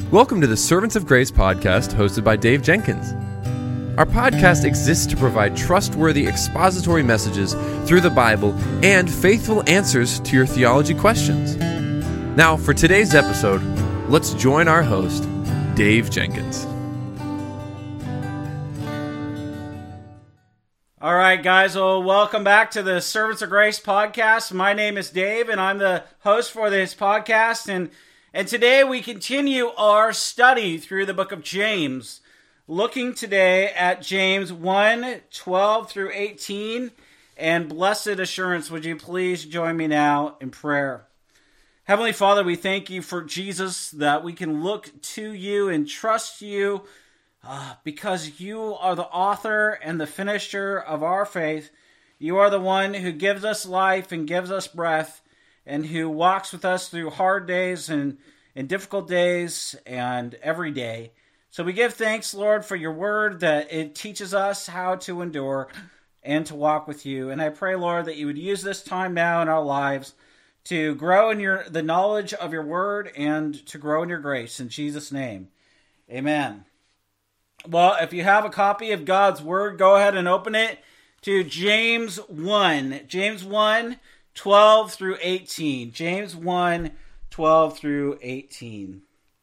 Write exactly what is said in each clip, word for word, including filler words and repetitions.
Welcome to the Servants of Grace podcast hosted by Dave Jenkins. Our podcast exists to provide trustworthy expository messages through the Bible and faithful answers to your theology questions. Now, for today's episode, let's join our host, Dave Jenkins. All right, guys, well, welcome back to the Servants of Grace podcast. My name is Dave, and I'm the host for this podcast, and And today we continue our study through the book of James, looking today at James one, twelve through eighteen, and blessed assurance. Would you please join me now in prayer? Heavenly Father, we thank you for Jesus, that we can look to you and trust you uh, because you are the author and the finisher of our faith. You are the one who gives us life and gives us breath, and who walks with us through hard days and, and difficult days and every day. So we give thanks, Lord, for your word, that it teaches us how to endure and to walk with you. And I pray, Lord, that you would use this time now in our lives to grow in your the knowledge of your word and to grow in your grace. In Jesus' name, amen. Well, if you have a copy of God's word, go ahead and open it to James one. James one, twelve through eighteen. James one, twelve through eighteen.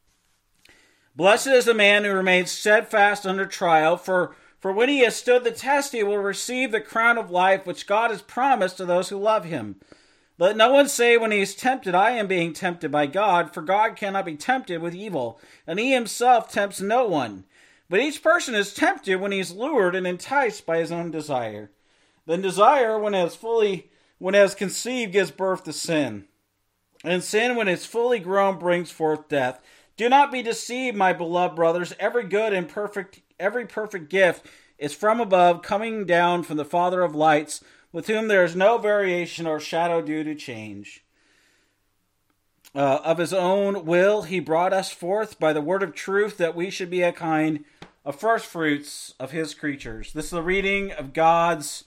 Blessed is the man who remains steadfast under trial, for, for when he has stood the test, he will receive the crown of life which God has promised to those who love him. Let no one say when he is tempted, I am being tempted by God, for God cannot be tempted with evil, and he himself tempts no one. But each person is tempted when he is lured and enticed by his own desire. Then desire, when it is fully When it has conceived, gives birth to sin. And sin, when it is fully grown, brings forth death. Do not be deceived, my beloved brothers. Every good and perfect, every perfect gift is from above, coming down from the Father of lights, with whom there is no variation or shadow due to change. Uh, of his own will, he brought us forth by the word of truth, that we should be a kind of first fruits of his creatures. This is the reading of God's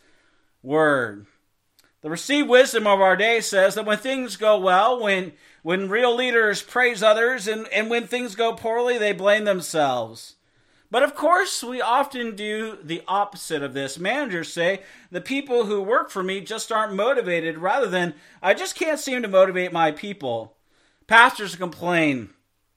word. The received wisdom of our day says that when things go well, when when real leaders praise others, and, and when things go poorly, they blame themselves. But of course, we often do the opposite of this. Managers say, the people who work for me just aren't motivated, rather than, I just can't seem to motivate my people. Pastors complain,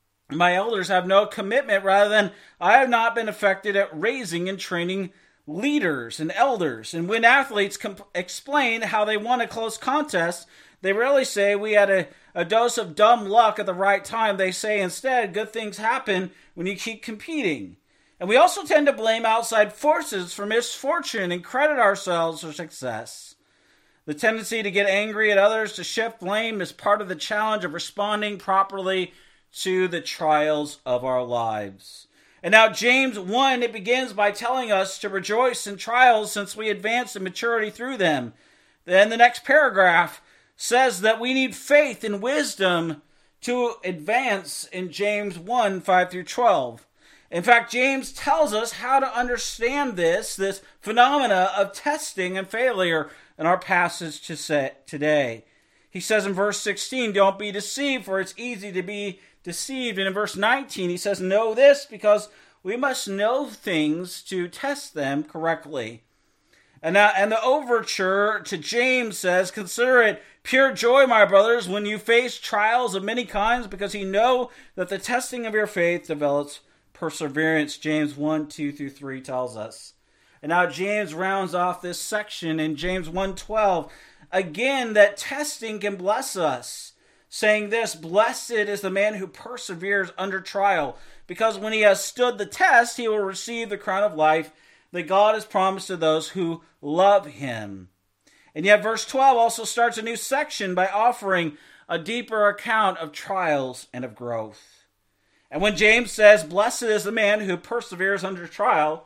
my elders have no commitment, rather than, I have not been effective at raising and training leaders and elders. And when athletes comp- explain how they won a close contest, they rarely say we had a, a dose of dumb luck at the right time. They say instead, good things happen when you keep competing. And we also tend to blame outside forces for misfortune and credit ourselves for success. The tendency to get angry at others, to shift blame, is part of the challenge of responding properly to the trials of our lives. And now James one, it begins by telling us to rejoice in trials, since we advance in maturity through them. Then the next paragraph says that we need faith and wisdom to advance in James one, five through twelve. In fact, James tells us how to understand this, this phenomena of testing and failure in our passage to set today. He says in verse sixteen, don't be deceived, for it's easy to be deceived. And in verse nineteen, he says, know this, because we must know things to test them correctly. And now, and the overture to James says, consider it pure joy, my brothers, when you face trials of many kinds, because you know that the testing of your faith develops perseverance. James one, two through three tells us. And now James rounds off this section in James one, twelve, again, that testing can bless us, saying this, blessed is the man who perseveres under trial, because when he has stood the test, he will receive the crown of life that God has promised to those who love him. And yet verse twelve also starts a new section by offering a deeper account of trials and of growth. And when James says, blessed is the man who perseveres under trial,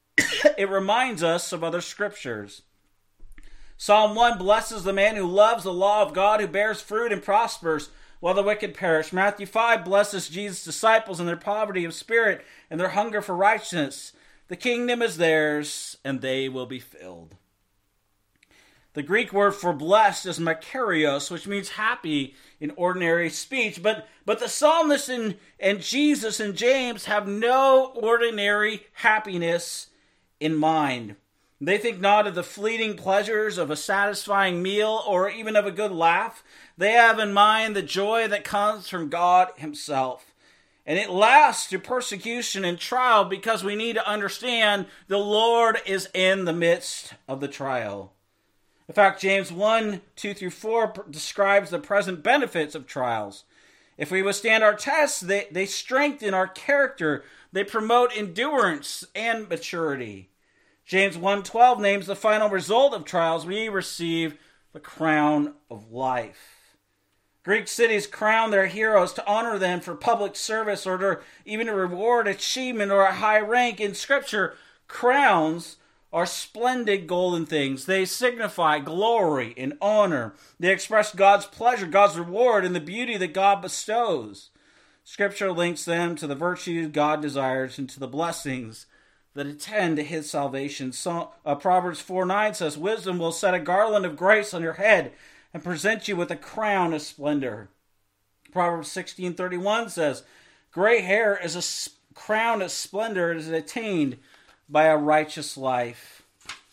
it reminds us of other scriptures. Psalm one blesses the man who loves the law of God, who bears fruit and prospers, while the wicked perish. Matthew five blesses Jesus' disciples in their poverty of spirit and their hunger for righteousness. The kingdom is theirs, and they will be filled. The Greek word for blessed is makarios, which means happy in ordinary speech. But but the psalmist and, and Jesus and James have no ordinary happiness in mind. They think not of the fleeting pleasures of a satisfying meal or even of a good laugh. They have in mind the joy that comes from God himself. And it lasts through persecution and trial because we need to understand the Lord is in the midst of the trial. In fact, James one, two through four describes the present benefits of trials. If we withstand our tests, they, they strengthen our character. They promote endurance and maturity. James one twelve names the final result of trials. We receive the crown of life. Greek cities crown their heroes to honor them for public service or to even to reward achievement or a high rank. In Scripture, crowns are splendid golden things. They signify glory and honor. They express God's pleasure, God's reward, and the beauty that God bestows. Scripture links them to the virtues God desires and to the blessings that attend to his salvation. So, uh, Proverbs four nine says, wisdom will set a garland of grace on your head and present you with a crown of splendor. Proverbs sixteen thirty-one says, gray hair is a sp- crown of splendor that is attained by a righteous life.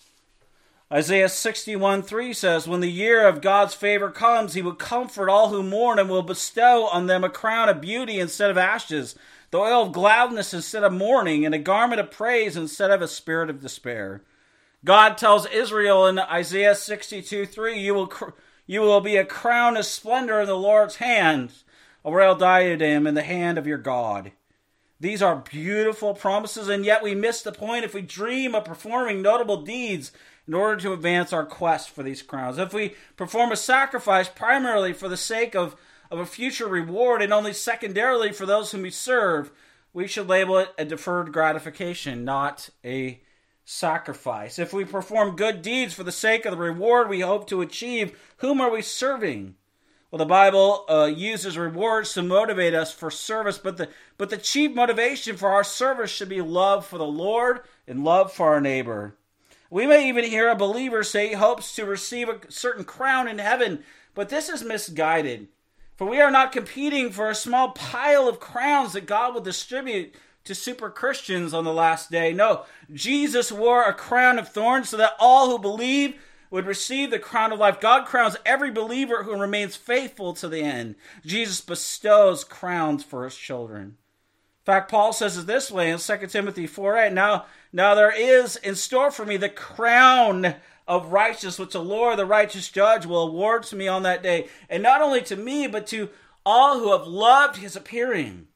Isaiah sixty-one three says, when the year of God's favor comes, he will comfort all who mourn and will bestow on them a crown of beauty instead of ashes, the oil of gladness instead of mourning, and a garment of praise instead of a spirit of despair. God tells Israel in Isaiah sixty-two three, you will cr- you will be a crown of splendor in the Lord's hand, a royal diadem in the hand of your God. These are beautiful promises, and yet we miss the point if we dream of performing notable deeds in order to advance our quest for these crowns. If we perform a sacrifice primarily for the sake of, of a future reward and only secondarily for those whom we serve, we should label it a deferred gratification, not a sacrifice. If we perform good deeds for the sake of the reward we hope to achieve, whom are we serving? Well, the Bible uh, uses rewards to motivate us for service, but the but the chief motivation for our service should be love for the Lord and love for our neighbor. We may even hear a believer say he hopes to receive a certain crown in heaven, but this is misguided. For we are not competing for a small pile of crowns that God will distribute to super Christians on the last day. No, Jesus wore a crown of thorns so that all who believe would receive the crown of life. God crowns every believer who remains faithful to the end. Jesus bestows crowns for his children. In fact, Paul says it this way in Second Timothy four eight, now, now there is in store for me the crown of righteousness, which the Lord, the righteous judge, will award to me on that day. And not only to me, but to all who have loved his appearing.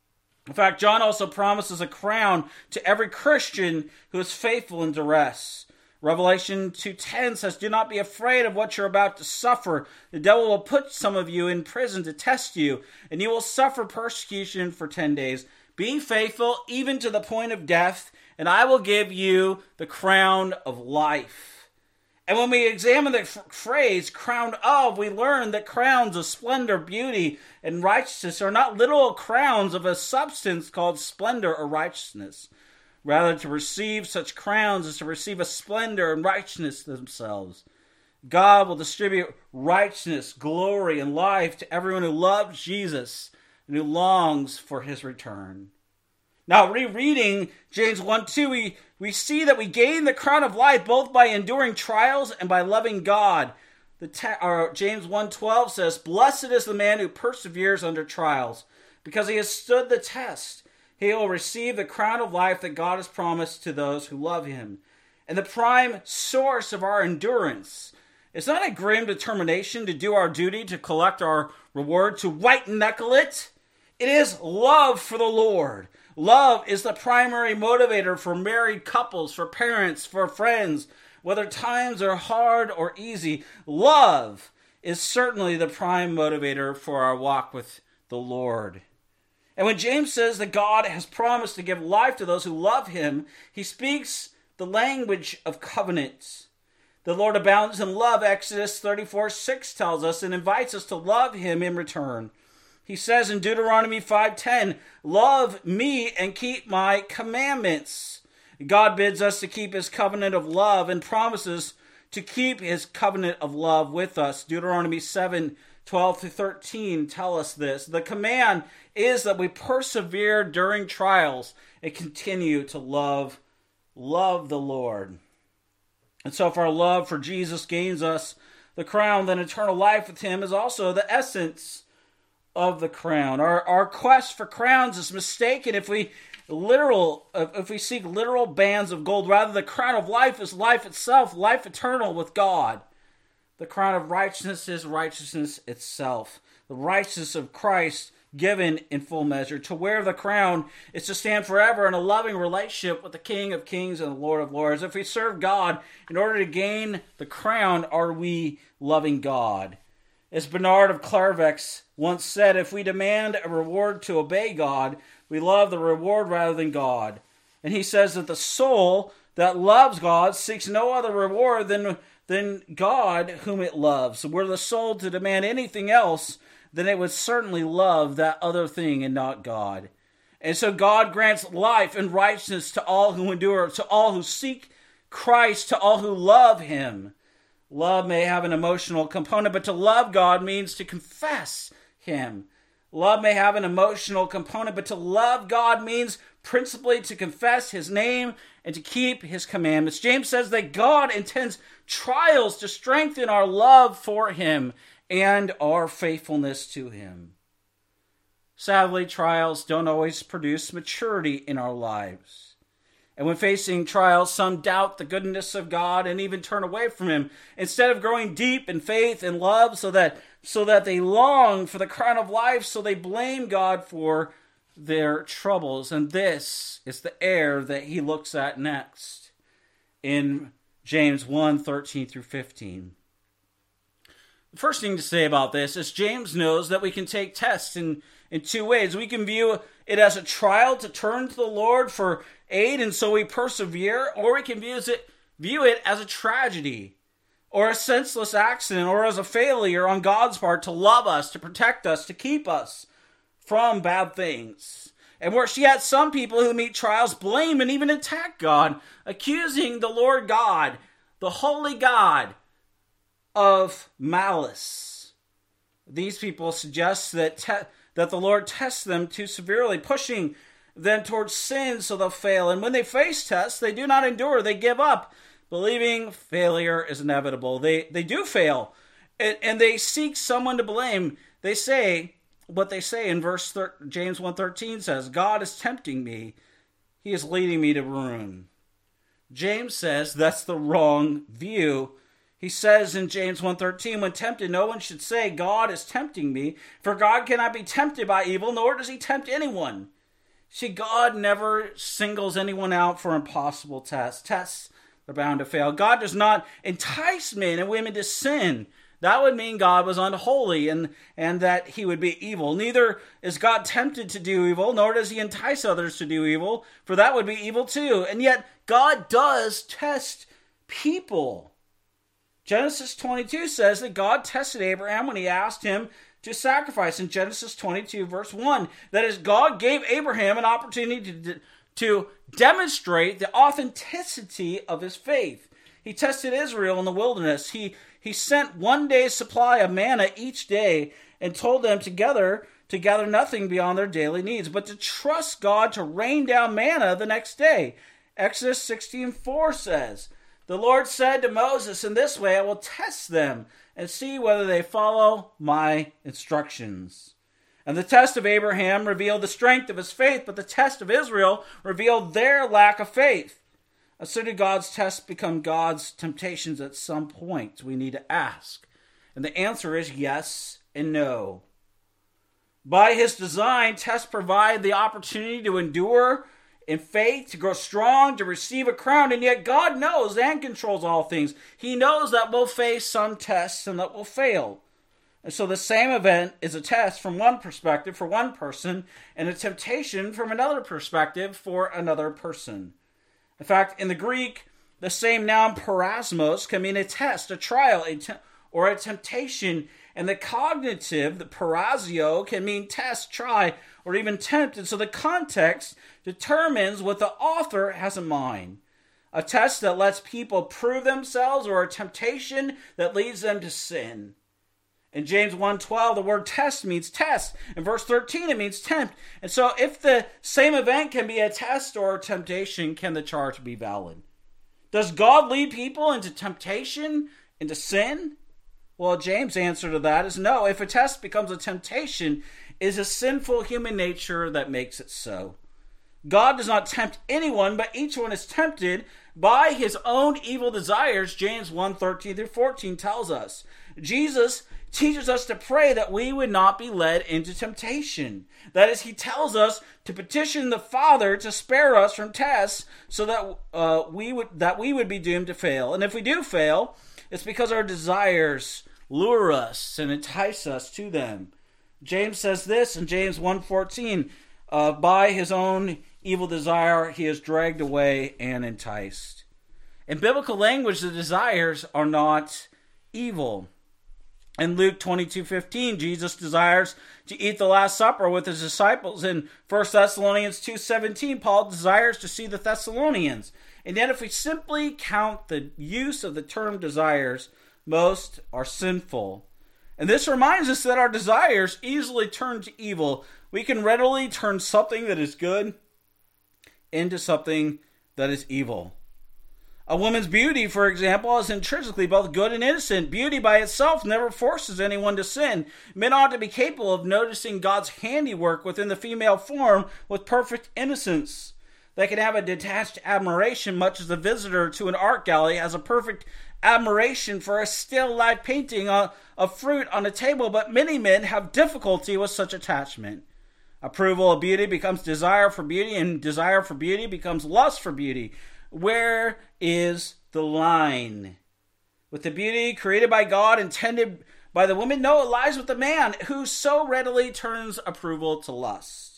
In fact, John also promises a crown to every Christian who is faithful in duress. Revelation two ten says, do not be afraid of what you're about to suffer. The devil will put some of you in prison to test you, and you will suffer persecution for ten days. Be faithful even to the point of death, and I will give you the crown of life. And when we examine the f- phrase crown of, we learn that crowns of splendor, beauty, and righteousness are not literal crowns of a substance called splendor or righteousness. Rather, to receive such crowns is to receive a splendor and righteousness themselves. God will distribute righteousness, glory, and life to everyone who loves Jesus and who longs for his return. Now, rereading James one two, we, we see that we gain the crown of life both by enduring trials and by loving God. The te- or James one twelve says, blessed is the man who perseveres under trials, because he has stood the test. He will receive the crown of life that God has promised to those who love him. And the prime source of our endurance is not a grim determination to do our duty, to collect our reward, to white-knuckle it. It is love for the Lord. Love is the primary motivator for married couples, for parents, for friends, whether times are hard or easy. Love is certainly the prime motivator for our walk with the Lord. And when James says that God has promised to give life to those who love him, he speaks the language of covenants. The Lord abounds in love, Exodus thirty-four six tells us, and invites us to love him in return. He says in Deuteronomy five ten, love me and keep my commandments. God bids us to keep his covenant of love and promises to keep his covenant of love with us. Deuteronomy seven, twelve through thirteen tell us this. The command is that we persevere during trials and continue to love, love the Lord. And so if our love for Jesus gains us the crown, then eternal life with him is also the essence of the crown. Our, our quest for crowns is mistaken if we literal if we seek literal bands of gold. Rather, the crown of life is life itself, life eternal with God. The crown of righteousness is righteousness itself, the righteousness of Christ given in full measure. To wear the crown is to stand forever in a loving relationship with the King of Kings and the Lord of Lords. If we serve God in order to gain the crown, are we loving God? As Bernard of Clairvaux once said, if we demand a reward to obey God, we love the reward rather than God. And he says that the soul that loves God seeks no other reward than, than God whom it loves. Were the soul to demand anything else, then it would certainly love that other thing and not God. And so God grants life and righteousness to all who endure, to all who seek Christ, to all who love him. Love may have an emotional component, but to love God means to confess him. Love may have an emotional component, but to love God means principally to confess his name and to keep his commandments. James says that God intends trials to strengthen our love for him and our faithfulness to him. Sadly, trials don't always produce maturity in our lives. And when facing trials, some doubt the goodness of God and even turn away from him, instead of growing deep in faith and love so that so that they long for the crown of life, so they blame God for their troubles. And this is the error that he looks at next in James one, thirteen through fifteen. The first thing to say about this is James knows that we can take tests in, in two ways. We can view it as a trial to turn to the Lord for aid, and so we persevere, or we can view it, view it as a tragedy, or a senseless accident, or as a failure on God's part to love us, to protect us, to keep us from bad things. And worse yet, some people who meet trials blame and even attack God, accusing the Lord God, the holy God, of malice. These people suggest that te- that the Lord tests them too severely, pushing them towards sin so they'll fail. And when they face tests, they do not endure. They give up, believing failure is inevitable. They they do fail, and, and they seek someone to blame. They say what they say in verse thir- James one thirteen says, God is tempting me. He is leading me to ruin. James says that's the wrong view. He says in James one thirteen, when tempted, no one should say, God is tempting me, for God cannot be tempted by evil, nor does he tempt anyone. See, God never singles anyone out for impossible tests. Tests are bound to fail. God does not entice men and women to sin. That would mean God was unholy and, and that he would be evil. Neither is God tempted to do evil, nor does he entice others to do evil, for that would be evil too. And yet, God does test people. Genesis twenty-two says that God tested Abraham when he asked him to sacrifice. In Genesis twenty-two, verse one, that is, God gave Abraham an opportunity to, to demonstrate the authenticity of his faith. He tested Israel in the wilderness. He, he sent one day's supply of manna each day and told them together to gather nothing beyond their daily needs, but to trust God to rain down manna the next day. Exodus sixteen four says, the Lord said to Moses, in this way I will test them and see whether they follow my instructions. And the test of Abraham revealed the strength of his faith, but the test of Israel revealed their lack of faith. And so do God's tests become God's temptations at some point? We need to ask. And the answer is yes and no. By his design, tests provide the opportunity to endure in faith, to grow strong, to receive a crown, and yet God knows and controls all things. He knows that we'll face some tests and that we'll fail. And so the same event is a test from one perspective for one person and a temptation from another perspective for another person. In fact, in the Greek, the same noun parasmos can mean a test, a trial, a te- or a temptation. And the cognitive, the parasio, can mean test, try, or even tempt. And so the context determines what the author has in mind. a test that lets people prove themselves, or a temptation that leads them to sin. In James one twelve, the word test means test. In verse thirteen, it means tempt. And so if the same event can be a test or a temptation, can the charge be valid? Does God lead people into temptation, into sin? Well, James' answer to that is no. If a test becomes a temptation, it is a sinful human nature that makes it so. God does not tempt anyone, but each one is tempted by his own evil desires, James one thirteen through fourteen tells us. Jesus teaches us to pray that we would not be led into temptation. That is, he tells us to petition the Father to spare us from tests so that uh, we would that we would be doomed to fail. And if we do fail, it's because our desires lure us and entice us to them. James says this in James one fourteen, uh, by his own evil desire he is dragged away and enticed. In biblical language, the desires are not evil. In Luke twenty-two fifteen, Jesus desires to eat the Last Supper with his disciples. In First Thessalonians two seventeen, Paul desires to see the Thessalonians. And yet if we simply count the use of the term desires, most are sinful. And this reminds us that our desires easily turn to evil. We can readily turn something that is good into something that is evil. A woman's beauty, for example, is intrinsically both good and innocent. Beauty by itself never forces anyone to sin. Men ought to be capable of noticing God's handiwork within the female form with perfect innocence. They can have a detached admiration, much as a visitor to an art gallery has a perfect admiration for a still life painting of fruit on a table, but many men have difficulty with such attachment. Approval of beauty becomes desire for beauty, and desire for beauty becomes lust for beauty. Where is the line? With the beauty created by God, intended by the woman, no, it lies with the man who so readily turns approval to lust.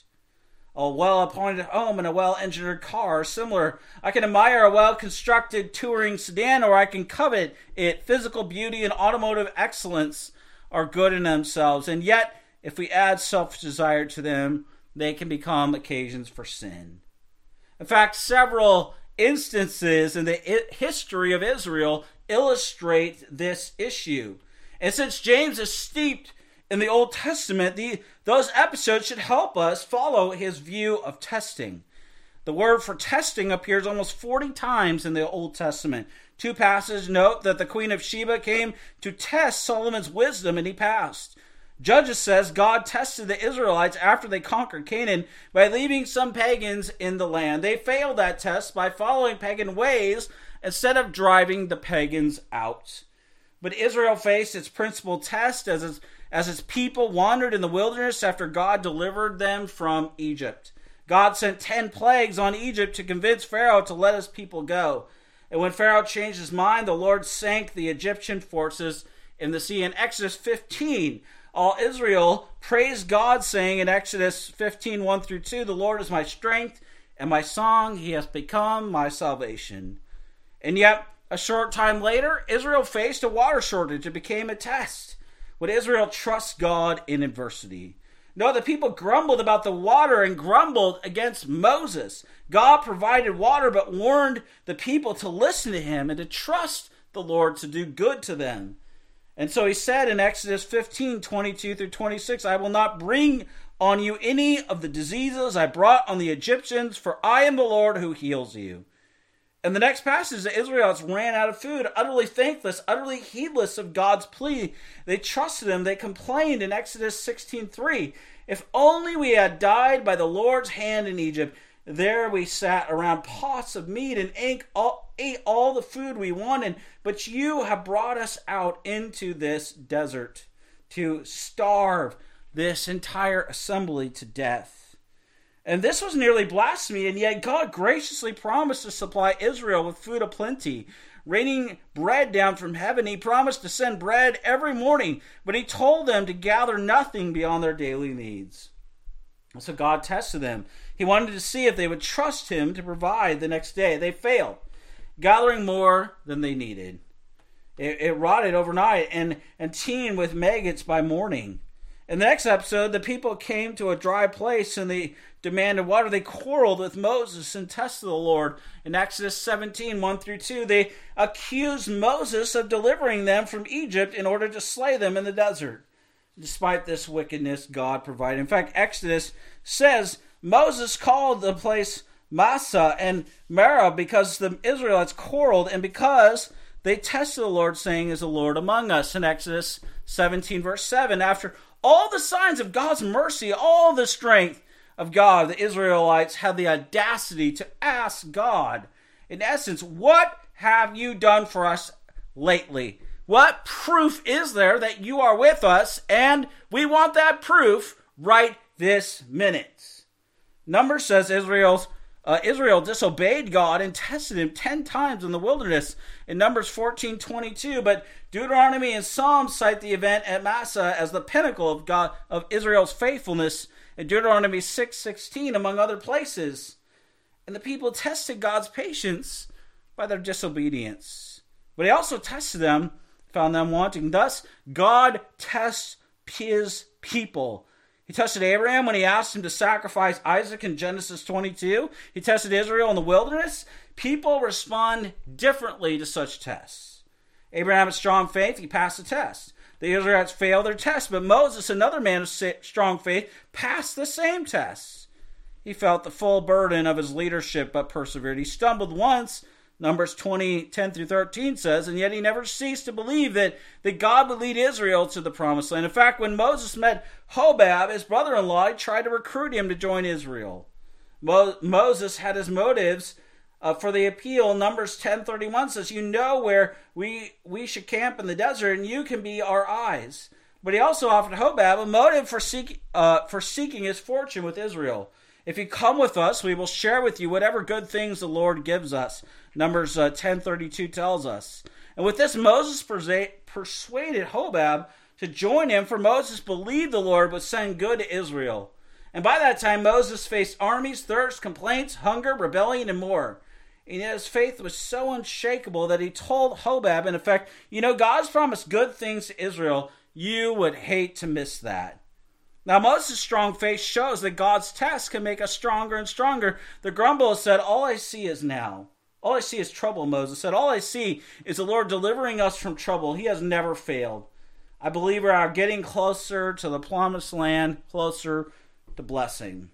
A well-appointed home and a well-engineered car are similar. I can admire a well-constructed touring sedan, or I can covet it. Physical beauty and automotive excellence are good in themselves, and yet, if we add selfish desire to them, they can become occasions for sin. In fact, several instances in the history of Israel illustrate this issue. And since James is steeped in the Old Testament, the, those episodes should help us follow his view of testing. The word for testing appears almost forty times in the Old Testament. Two passages note that the Queen of Sheba came to test Solomon's wisdom, and he passed. Judges says God tested the Israelites after they conquered Canaan by leaving some pagans in the land. They failed that test by following pagan ways instead of driving the pagans out. But Israel faced its principal test as its, as its people wandered in the wilderness after God delivered them from Egypt. God sent ten plagues on Egypt to convince Pharaoh to let his people go. And when Pharaoh changed his mind, the Lord sank the Egyptian forces in the sea. In Exodus fifteen, all Israel praised God, saying in Exodus fifteen, one through two, the Lord is my strength and my song. He has become my salvation. And yet, a short time later, Israel faced a water shortage. It became a test. Would Israel trust God in adversity? No, the people grumbled about the water and grumbled against Moses. God provided water, but warned the people to listen to him and to trust the Lord to do good to them. And so he said in Exodus fifteen, twenty-two through twenty-six, I will not bring on you any of the diseases I brought on the Egyptians, for I am the Lord who heals you. And the next passage, the Israelites ran out of food, utterly thankless, utterly heedless of God's plea. They trusted him. They complained in Exodus sixteen three. If only we had died by the Lord's hand in Egypt. There we sat around pots of meat and ate all, ate all the food we wanted. But you have brought us out into this desert to starve this entire assembly to death. And this was nearly blasphemy, and yet God graciously promised to supply Israel with food aplenty, raining bread down from heaven. He promised to send bread every morning, but he told them to gather nothing beyond their daily needs. So God tested them. He wanted to see if they would trust him to provide the next day. They failed, gathering more than they needed. It, it rotted overnight and, and teemed with maggots by morning. In the next episode, the people came to a dry place and they demanded water. They quarreled with Moses and tested the Lord. In Exodus seventeen, one through two, they accused Moses of delivering them from Egypt in order to slay them in the desert. Despite this wickedness, God provided. In fact, Exodus says Moses called the place Massah and Meribah because the Israelites quarreled and because they tested the Lord, saying, "Is the Lord among us?" In Exodus seventeen, verse seven, after all the signs of God's mercy, all the strength of God, the Israelites had the audacity to ask God, in essence, what have you done for us lately? What proof is there that you are with us? And we want that proof right this minute. Numbers says Israel's Uh, Israel disobeyed God and tested him ten times in the wilderness in Numbers fourteen twenty-two, but Deuteronomy and Psalms cite the event at Massah as the pinnacle of God of Israel's faithfulness in Deuteronomy six sixteen, among other places. And the people tested God's patience by their disobedience. But he also tested them, found them wanting. Thus, God tests his people. He tested Abraham when he asked him to sacrifice Isaac in Genesis twenty-two. He tested Israel in the wilderness. People respond differently to such tests. Abraham had strong faith. He passed the test. The Israelites failed their test, but Moses, another man of strong faith, passed the same test. He felt the full burden of his leadership, but persevered. He stumbled once, Numbers twenty, ten through thirteen says, and yet he never ceased to believe that, that God would lead Israel to the promised land. In fact, when Moses met Hobab, his brother-in-law, he tried to recruit him to join Israel. Mo- Moses had his motives uh, for the appeal. Numbers ten thirty-one says, you know where we, we should camp in the desert, and you can be our eyes. But he also offered Hobab a motive for, seek, uh, for seeking his fortune with Israel. If you come with us, we will share with you whatever good things the Lord gives us. Numbers uh, ten thirty-two tells us. And with this, Moses persuaded Hobab to join him, for Moses believed the Lord would send good to Israel. And by that time, Moses faced armies, thirst, complaints, hunger, rebellion, and more. And yet his faith was so unshakable that he told Hobab, in effect, you know, God's promised good things to Israel. You would hate to miss that. Now, Moses' strong faith shows that God's test can make us stronger and stronger. The grumbler said, all I see is now. All I see is trouble, Moses said. All I see is the Lord delivering us from trouble. He has never failed. I believe we are getting closer to the promised land, closer to blessing.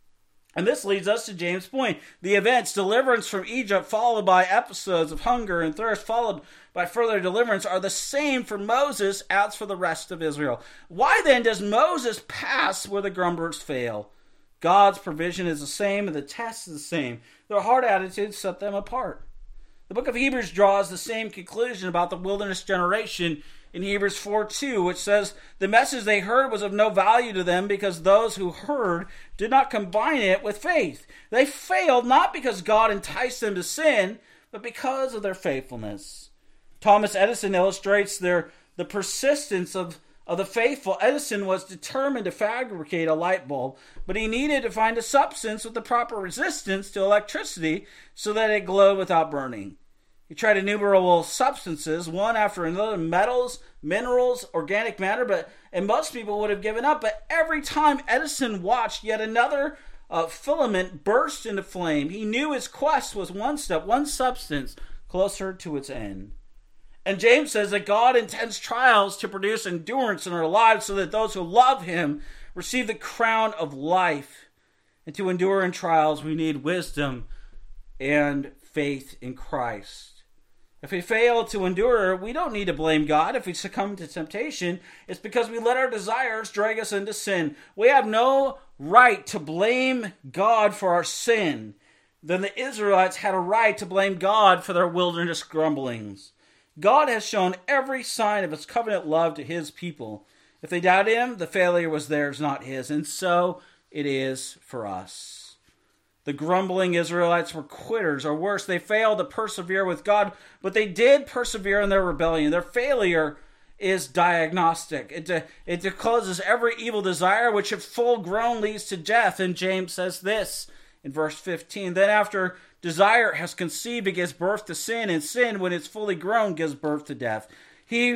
And this leads us to James' point. The events, deliverance from Egypt, followed by episodes of hunger and thirst, followed by further deliverance, are the same for Moses as for the rest of Israel. Why then does Moses pass where the grumblers fail? God's provision is the same and the test is the same. Their heart attitudes set them apart. The book of Hebrews draws the same conclusion about the wilderness generation in Hebrews four two, which says, the message they heard was of no value to them because those who heard did not combine it with faith. They failed not because God enticed them to sin, but because of their faithfulness. Thomas Edison illustrates their the persistence of, of the faithful. Edison was determined to fabricate a light bulb, but he needed to find a substance with the proper resistance to electricity so that it glowed without burning. He tried innumerable substances, one after another, metals, minerals, organic matter, but and most people would have given up. But every time Edison watched yet another uh, filament burst into flame, he knew his quest was one step, one substance closer to its end. And James says that God intends trials to produce endurance in our lives so that those who love him receive the crown of life. And to endure in trials, we need wisdom and faith in Christ. If we fail to endure, we don't need to blame God. If we succumb to temptation, it's because we let our desires drag us into sin. We have no right to blame God for our sin. Then the Israelites had a right to blame God for their wilderness grumblings. God has shown every sign of his covenant love to his people. If they doubted him, the failure was theirs, not his. And so it is for us. The grumbling Israelites were quitters, or worse, they failed to persevere with God, but they did persevere in their rebellion. Their failure is diagnostic. It, de- it discloses every evil desire, which if full grown leads to death. And James says this in verse fifteen, then after desire has conceived, it gives birth to sin, and sin, when it's fully grown, gives birth to death. He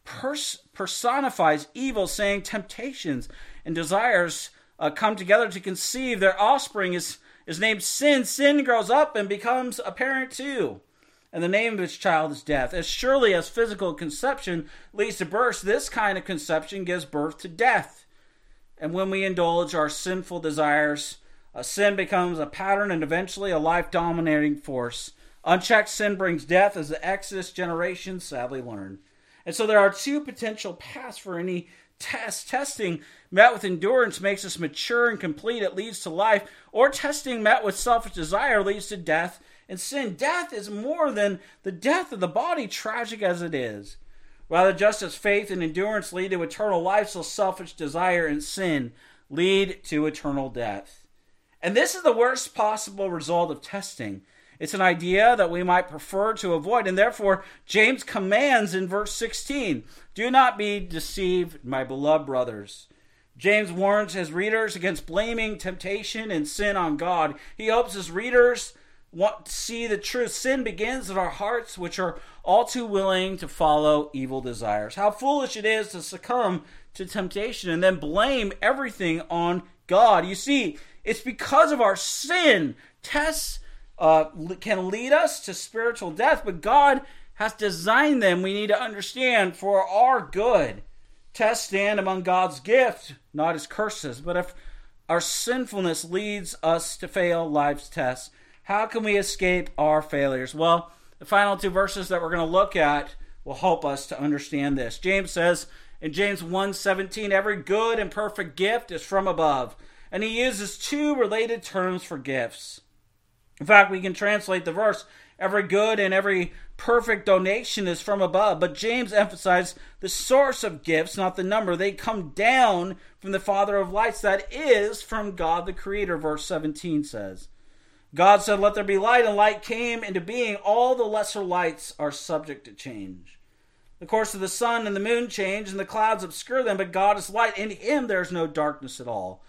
pers- personifies evil, saying temptations and desires uh, come together to conceive. Their offspring is, is named sin. Sin grows up and becomes a parent too. And the name of its child is death. As surely as physical conception leads to birth, this kind of conception gives birth to death. And when we indulge our sinful desires, a sin becomes a pattern and eventually a life-dominating force. Unchecked sin brings death, as the Exodus generation sadly learned. And so there are two potential paths for any test. Testing met with endurance makes us mature and complete. It leads to life. Or testing met with selfish desire leads to death and sin. Death is more than the death of the body, tragic as it is. Rather, just as faith and endurance lead to eternal life, so selfish desire and sin lead to eternal death. And this is the worst possible result of testing. It's an idea that we might prefer to avoid, and therefore James commands in verse sixteen, "Do not be deceived, my beloved brothers." James warns his readers against blaming temptation and sin on God. He hopes his readers want to see the truth. Sin begins in our hearts, which are all too willing to follow evil desires. How foolish it is to succumb to temptation and then blame everything on God. You see, it's because of our sin. Tests uh, can lead us to spiritual death, but God has designed them, we need to understand, for our good. Tests stand among God's gift, not his curses. But if our sinfulness leads us to fail life's tests, how can we escape our failures? Well, the final two verses that we're going to look at will help us to understand this. James says in James one seventeen, "Every good and perfect gift is from above." And he uses two related terms for gifts. In fact, we can translate the verse, every good and every perfect donation is from above. But James emphasized the source of gifts, not the number. They come down from the Father of lights, that is, from God the Creator, verse seventeen says. God said, "Let there be light," and light came into being. All the lesser lights are subject to change. The course of the sun and the moon change, and the clouds obscure them, but God is light. In him there is no darkness at all.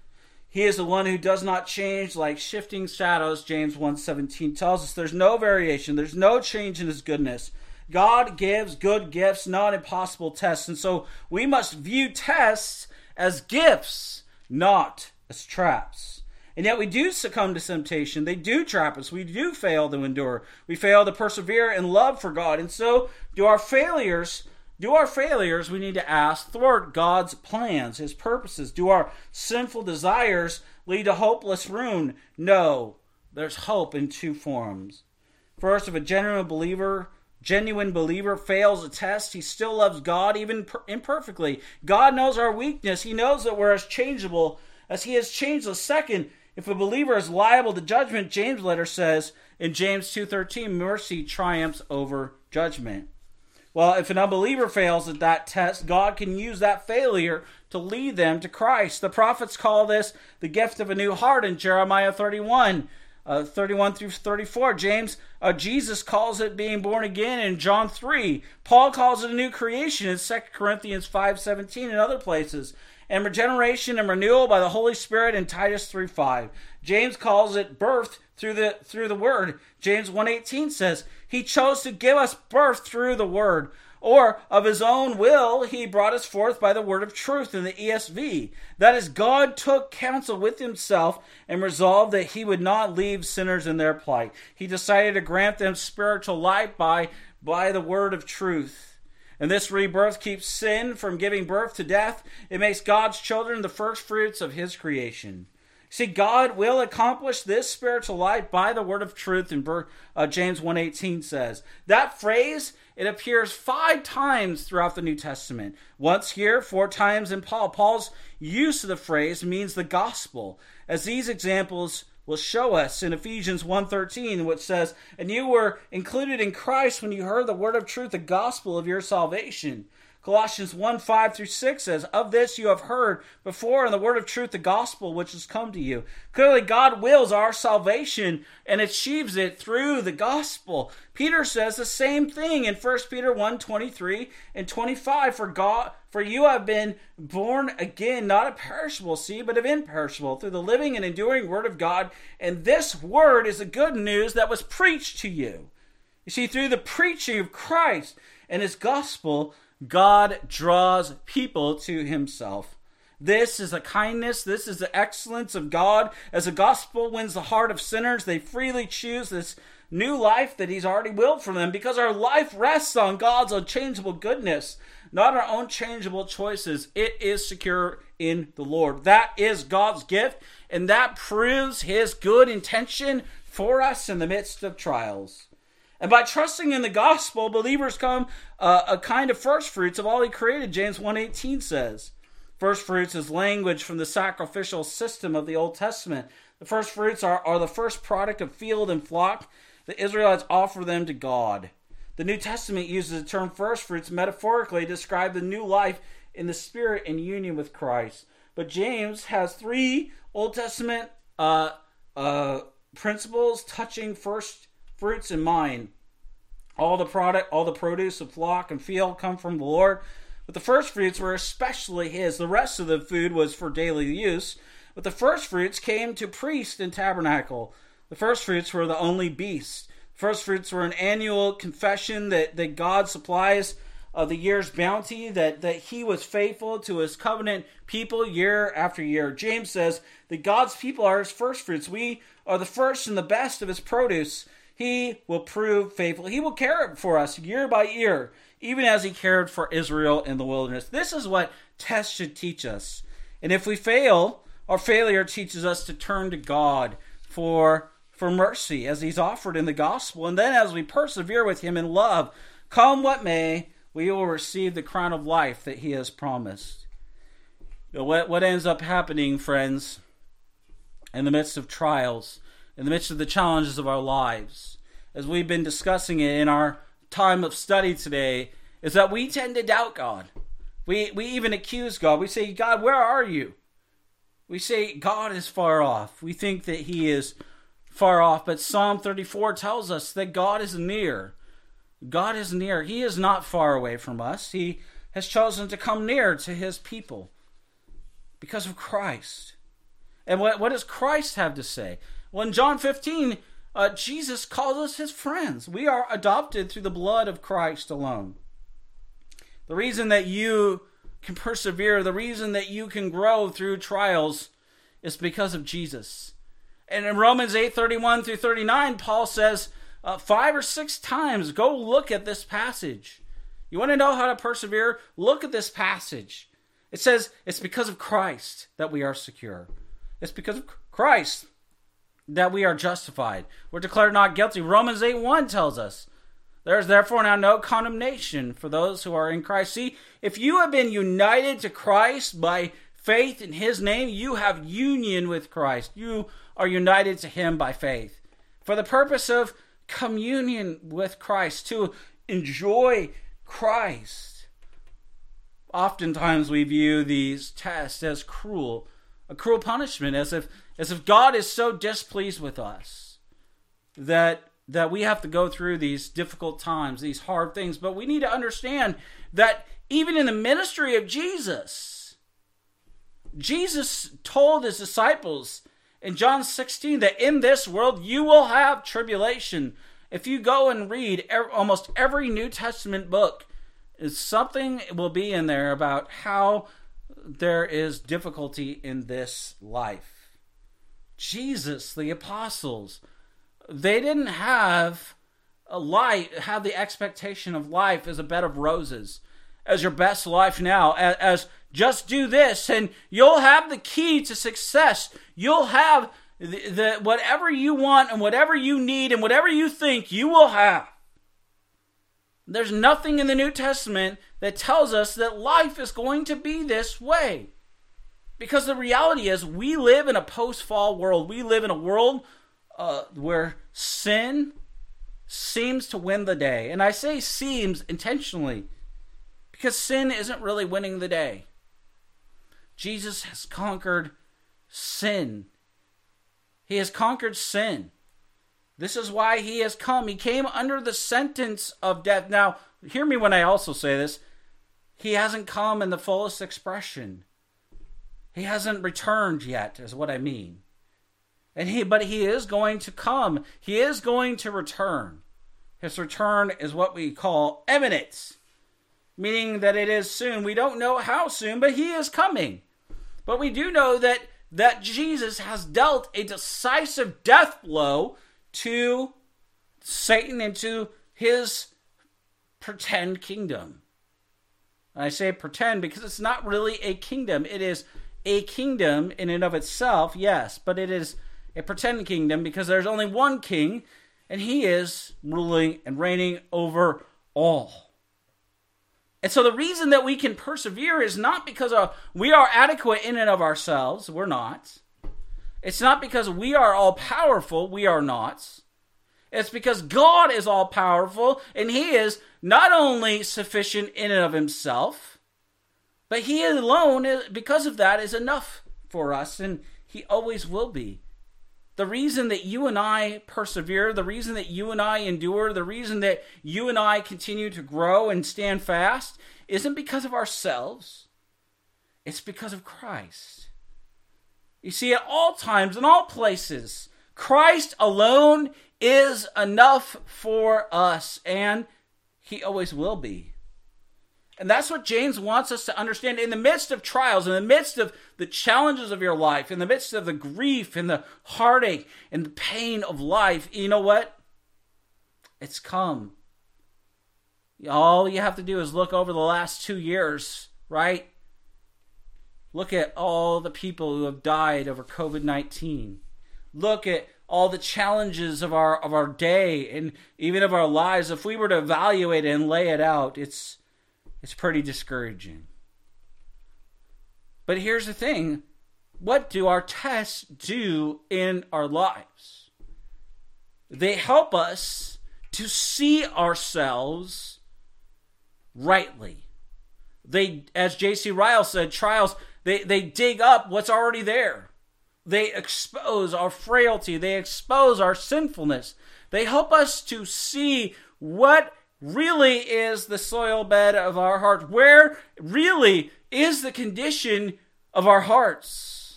He is the one who does not change like shifting shadows, James one seventeen tells us. There's no variation. There's no change in his goodness. God gives good gifts, not impossible tests. And so we must view tests as gifts, not as traps. And yet we do succumb to temptation. They do trap us. We do fail to endure. We fail to persevere in love for God. And so do our failures, do our failures, we need to ask, thwart God's plans, his purposes? Do our sinful desires lead to hopeless ruin? No. There's hope in two forms. First, if a genuine believer, genuine believer fails a test, he still loves God, even imperfectly. God knows our weakness. He knows that we're as changeable as he is changeless. Second, if a believer is liable to judgment, James' letter says in James two thirteen, mercy triumphs over judgment. Well, if an unbeliever fails at that test, God can use that failure to lead them to Christ. The prophets call this the gift of a new heart in Jeremiah thirty-one, uh, thirty-one through thirty-four. James, uh, Jesus calls it being born again in John three. Paul calls it a new creation in Second Corinthians five seventeen and other places. And regeneration and renewal by the Holy Spirit in Titus three five. James calls it birth through the through the Word. James one eighteen says, he chose to give us birth through the Word. Or, of his own will, he brought us forth by the word of truth in the E S V. That is, God took counsel with himself and resolved that he would not leave sinners in their plight. He decided to grant them spiritual life by, by the word of truth. And this rebirth keeps sin from giving birth to death. It makes God's children the first fruits of his creation. See, God will accomplish this spiritual life by the word of truth, in uh, James one eighteen says. That phrase, it appears five times throughout the New Testament. Once here, four times in Paul. Paul's use of the phrase means the gospel, as these examples will show us in Ephesians one thirteen, which says, and you were included in Christ when you heard the word of truth, the gospel of your salvation. Colossians one five through six says, of this you have heard before in the word of truth, the gospel which has come to you. Clearly, God wills our salvation and achieves it through the gospel. Peter says the same thing in First Peter one twenty-three and twenty-five. For God, for you have been born again, not of perishable seed, but of imperishable, through the living and enduring word of God. And this word is the good news that was preached to you. You see, through the preaching of Christ and his gospel, God draws people to himself. This is a kindness. This is the excellence of God. As the gospel wins the heart of sinners, they freely choose this new life that he's already willed for them, because our life rests on God's unchangeable goodness, not our own changeable choices. It is secure in the Lord. That is God's gift, and that proves his good intention for us in the midst of trials. And by trusting in the gospel, believers come uh, a kind of first fruits of all he created, James one eighteen says. First fruits is language from the sacrificial system of the Old Testament. The first fruits are, are the first product of field and flock. The Israelites offer them to God. The New Testament uses the term first fruits metaphorically to describe the new life in the Spirit in union with Christ. But James has three Old Testament uh, uh, principles touching first fruits in mind. All the product, all the produce of flock and field come from the Lord. But the first fruits were especially his. The rest of the food was for daily use. But the first fruits came to priest and tabernacle. The first fruits were the only beast. First fruits were an annual confession that, that God supplies uh, the year's bounty, that, that he was faithful to his covenant people year after year. James says that God's people are his first fruits. We are the first and the best of his produce. He will prove faithful. He will care for us year by year, even as he cared for Israel in the wilderness. This is what tests should teach us. And if we fail, our failure teaches us to turn to God for for mercy, as he's offered in the gospel. And then as we persevere with him in love, come what may, we will receive the crown of life that he has promised. You know, what, what ends up happening, friends, in the midst of trials, in the midst of the challenges of our lives, as we've been discussing it in our time of study today, is that we tend to doubt God. We, we even accuse God. We say, God, where are you? We say, God is far off. We think that he is far off, but Psalm thirty-four tells us that God is near. God is near. He is not far away from us. He has chosen to come near to his people because of Christ. And what, what does Christ have to say? Well, in John fifteen, uh, Jesus calls us his friends. We are adopted through the blood of Christ alone. The reason that you can persevere, the reason that you can grow through trials is because of Jesus. And in Romans eight, thirty-one through thirty-nine, Paul says uh, five or six times, go look at this passage. You want to know how to persevere? Look at this passage. It says it's because of Christ that we are secure. It's because of Christ that we are justified. We're declared not guilty. Romans eight one tells us, there is therefore now no condemnation for those who are in Christ. See, if you have been united to Christ by faith in his name, you have union with Christ. You are united to him by faith for the purpose of communion with Christ, to enjoy Christ. Oftentimes we view these tests as cruel, a cruel punishment, as if as if God is so displeased with us that that we have to go through these difficult times, these hard things. But we need to understand that even in the ministry of Jesus, Jesus told his disciples in John sixteen that in this world you will have tribulation. If you go and read almost every New Testament book, something will be in there about how there is difficulty in this life. Jesus, the apostles, they didn't have a life, have the expectation of life as a bed of roses, as your best life now, as, as just do this and you'll have the key to success. You'll have the, the whatever you want and whatever you need and whatever you think you will have. There's nothing in the New Testament that tells us that life is going to be this way. Because the reality is we live in a post-fall world. We live in a world uh, where sin seems to win the day. And I say seems intentionally because sin isn't really winning the day. Jesus has conquered sin. He has conquered sin. This is why he has come. He came under the sentence of death. Now, hear me when I also say this. He hasn't come in the fullest expression. He hasn't returned yet, is what I mean. And he, but he is going to come. He is going to return. His return is what we call imminent. meaning that it is soon. We don't know how soon, but he is coming. But we do know that, that Jesus has dealt a decisive death blow to Satan and to his pretend kingdom. And I say pretend because it's not really a kingdom. It is a kingdom in and of itself, yes, but it is a pretend kingdom because there's only one king, and he is ruling and reigning over all. And so the reason that we can persevere is not because of, we are adequate in and of ourselves. We're not. It's not because we are all powerful. We are not. It's because God is all powerful, and he is not only sufficient in and of himself, but he alone, because of that, is enough for us, and he always will be. The reason that you and I persevere, the reason that you and I endure, the reason that you and I continue to grow and stand fast isn't because of ourselves. It's because of Christ. You see, at all times, in all places, Christ alone is enough for us, and he always will be. And that's what James wants us to understand. In the midst of trials, in the midst of the challenges of your life, in the midst of the grief and the heartache and the pain of life, you know what? It's come. All you have to do is look over the last two years, right? Look at all the people who have died over covid nineteen. Look at all the challenges of our of our day and even of our lives. If we were to evaluate it and lay it out, it's It's pretty discouraging. But here's the thing. What do our tests do in our lives? They help us to see ourselves rightly. They, as J C Ryle said, trials, they, they dig up what's already there. They expose our frailty. They expose our sinfulness. They help us to see what really is the soil bed of our heart. Where really is the condition of our hearts?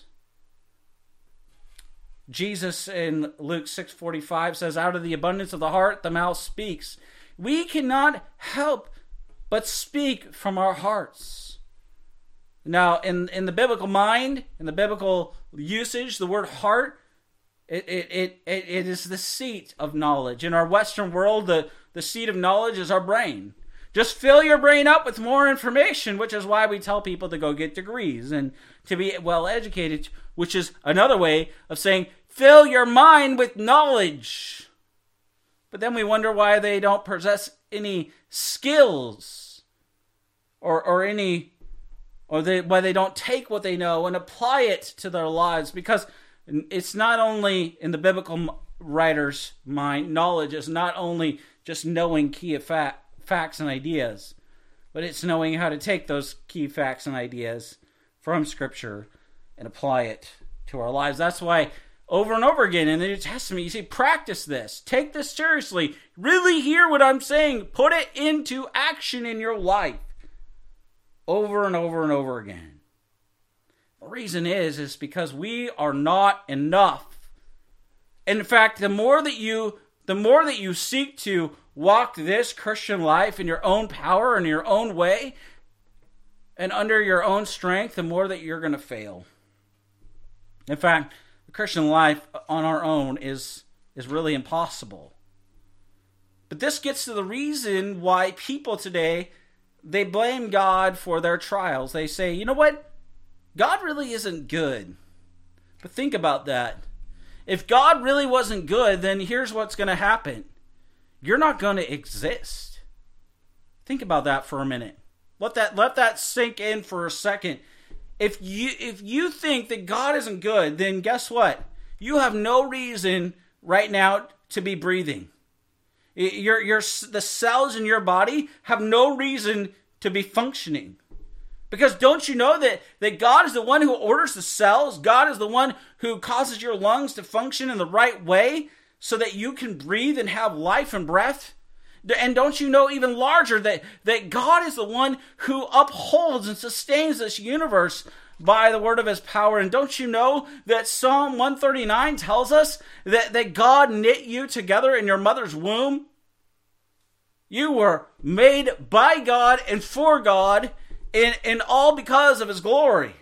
Jesus in Luke six forty-five says, out of the abundance of the heart, the mouth speaks. We cannot help but speak from our hearts. Now, in, in the biblical mind, in the biblical usage, the word heart, it, it, it, it, it is the seat of knowledge. In our Western world, the The seat of knowledge is our brain. Just fill your brain up with more information, which is why we tell people to go get degrees and to be well educated, which is another way of saying fill your mind with knowledge. But then we wonder why they don't possess any skills or or any or they why they don't take what they know and apply it to their lives, because it's not only in the biblical writer's mind, knowledge is not only just knowing key fa- facts and ideas, but it's knowing how to take those key facts and ideas from Scripture and apply it to our lives. That's why over and over again in the New Testament, you see, practice this. Take this seriously. Really hear what I'm saying. Put it into action in your life over and over and over again. The reason is, is because we are not enough. In fact, the more that you The more that you seek to walk this Christian life in your own power and your own way and under your own strength, the more that you're going to fail. In fact, the Christian life on our own is, is really impossible. But this gets to the reason why people today, they blame God for their trials. They say, you know what? God really isn't good. But think about that. If God really wasn't good, then here's what's going to happen. You're not going to exist. Think about that for a minute. Let that let that sink in for a second. If you if you think that God isn't good, then guess what? You have no reason right now to be breathing. Your your the cells in your body have no reason to be functioning. Because don't you know that, that God is the one who orders the cells? God is the one who causes your lungs to function in the right way so that you can breathe and have life and breath? And don't you know even larger that, that God is the one who upholds and sustains this universe by the word of his power? And don't you know that Psalm one thirty-nine tells us that, that God knit you together in your mother's womb? You were made by God and for God, and, and all because of His glory.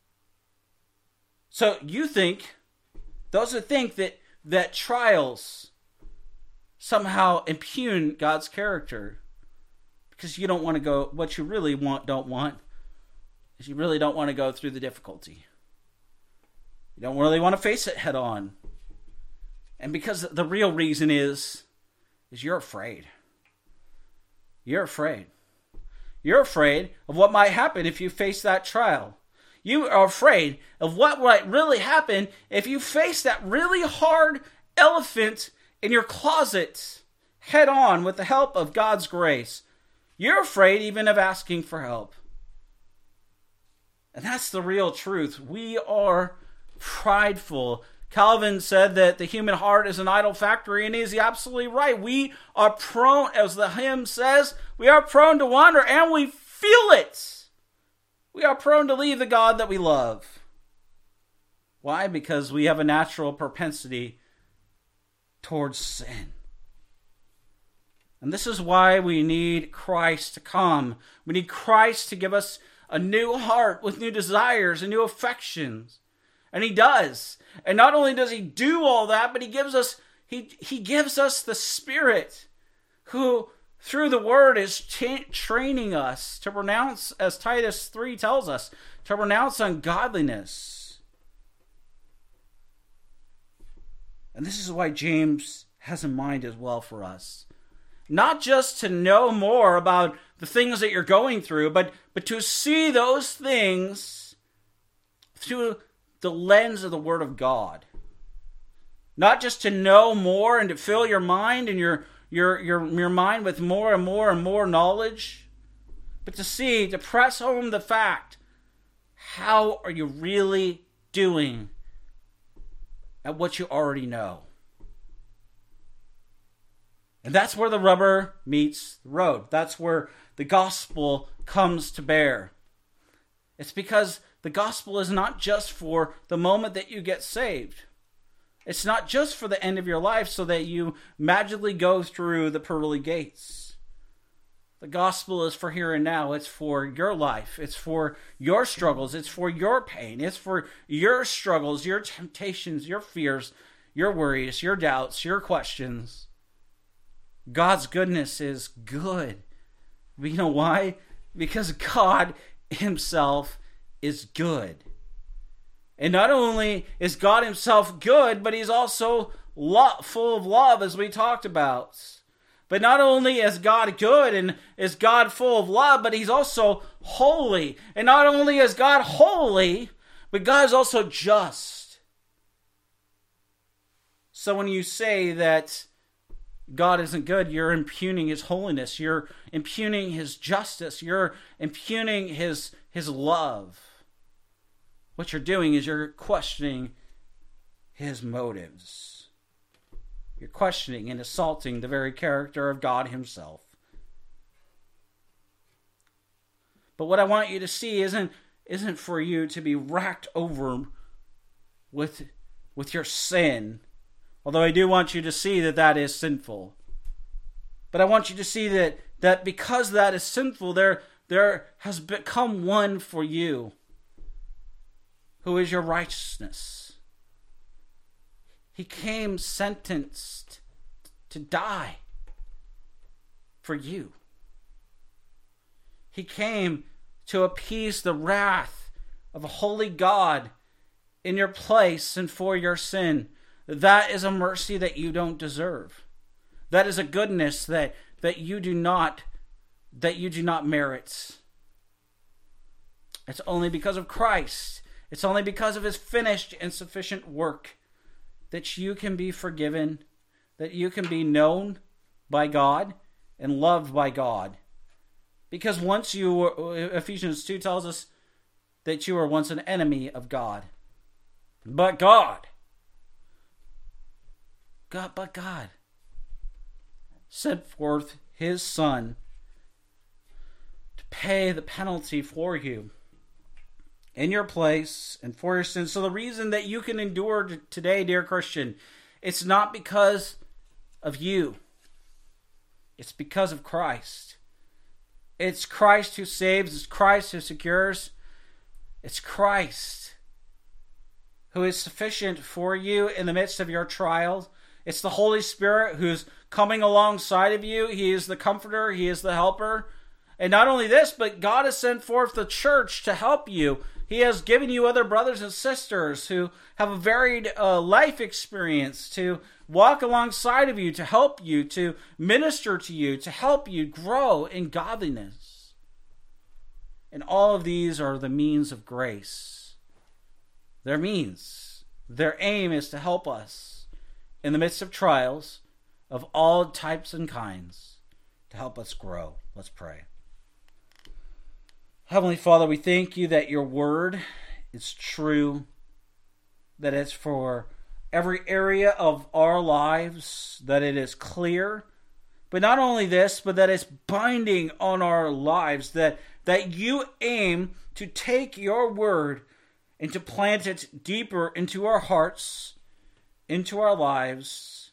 So you think, those who think that, that trials somehow impugn God's character, because you don't want to go, what you really want, don't want, is you really don't want to go through the difficulty. You don't really want to face it head on. And because the real reason is, is you're afraid. You're afraid. You're afraid of what might happen if you face that trial. You are afraid of what might really happen if you face that really hard elephant in your closet head on with the help of God's grace. You're afraid even of asking for help. And that's the real truth. We are prideful. Calvin said that the human heart is an idol factory, and he's absolutely right. We are prone, as the hymn says, we are prone to wander, and we feel it. We are prone to leave the God that we love. Why? Because we have a natural propensity towards sin. And this is why we need Christ to come. We need Christ to give us a new heart with new desires and new affections. And He does. And not only does He do all that, but He gives us He, he gives us the Spirit who, through the Word, is t- training us to renounce, as Titus three tells us, to renounce ungodliness. And this is why James has in mind as well for us. Not just to know more about the things that you're going through, but, but to see those things through the lens of the Word of God. Not just to know more and to fill your mind and your, your, your, your mind with more and more and more knowledge, but to see, to press home the fact, how are you really doing at what you already know? And that's where the rubber meets the road. That's where the gospel comes to bear. It's because the gospel is not just for the moment that you get saved. It's not just for the end of your life so that you magically go through the pearly gates. The gospel is for here and now. It's for your life. It's for your struggles. It's for your pain. It's for your struggles, your temptations, your fears, your worries, your doubts, your questions. God's goodness is good. But you know why? Because God Himself is good. And not only is God Himself good, but He's also lo- full of love, as we talked about. But not only is God good and is God full of love, but He's also holy. And not only is God holy, but God is also just. So when you say that God isn't good, you're impugning His holiness. You're impugning His justice. You're impugning His, His love. What you're doing is you're questioning His motives. You're questioning and assaulting the very character of God Himself. But what I want you to see isn't, isn't for you to be racked over with, with your sin. Although I do want you to see that that is sinful. But I want you to see that, that because that is sinful, there, there has become one for you, who is your righteousness. He came sentenced to die for you. He came to appease the wrath of a holy God in your place and for your sin. That is a mercy that you don't deserve. That is a goodness that, that you do not that you do not merit. It's only because of Christ. It's only because of His finished and sufficient work that you can be forgiven, that you can be known by God and loved by God. Because once you were, Ephesians two tells us that you were once an enemy of God. But God God, but God sent forth His Son to pay the penalty for you in your place and for your sins. So the reason that you can endure today, dear Christian, it's not because of you. It's because of Christ. It's Christ who saves. It's Christ who secures. It's Christ who is sufficient for you in the midst of your trials. It's the Holy Spirit who's coming alongside of you. He is the comforter. He is the helper. And not only this, but God has sent forth the church to help you. He has given you other brothers and sisters who have a varied uh, life experience to walk alongside of you, to help you, to minister to you, to help you grow in godliness. And all of these are the means of grace. Their means, their aim is to help us in the midst of trials of all types and kinds, to help us grow. Let's pray. Heavenly Father, we thank you that your word is true, that it's for every area of our lives, that it is clear. But not only this, but that it's binding on our lives, that, that you aim to take your word and to plant it deeper into our hearts, into our lives,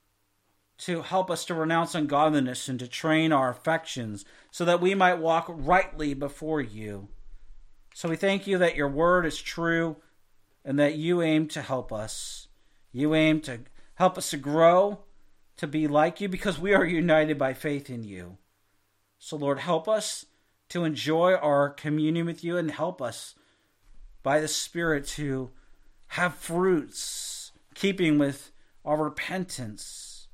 to help us to renounce ungodliness and to train our affections so that we might walk rightly before you. So we thank you that your word is true and that you aim to help us. You aim to help us to grow, to be like you, because we are united by faith in you. So Lord, help us to enjoy our communion with you and help us by the Spirit to have fruits, keeping with our repentance.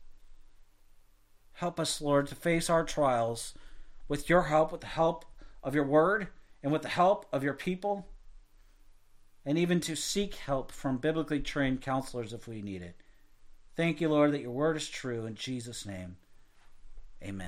Help us, Lord, to face our trials with your help, with the help of your word, and with the help of your people, and even to seek help from biblically trained counselors if we need it. Thank you, Lord, that your word is true. In Jesus' name, amen.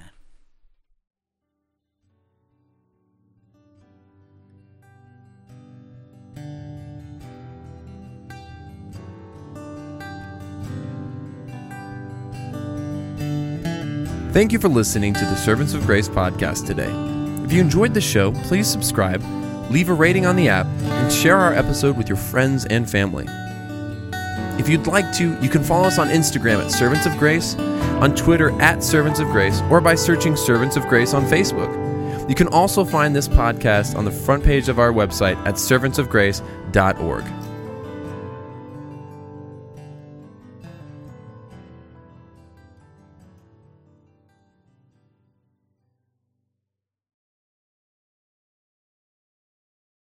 Thank you for listening to the Servants of Grace podcast today. If you enjoyed the show, please subscribe, leave a rating on the app, and share our episode with your friends and family. If you'd like to, you can follow us on Instagram at Servants of Grace, on Twitter at Servants of Grace, or by searching Servants of Grace on Facebook. You can also find this podcast on the front page of our website at servants of grace dot org.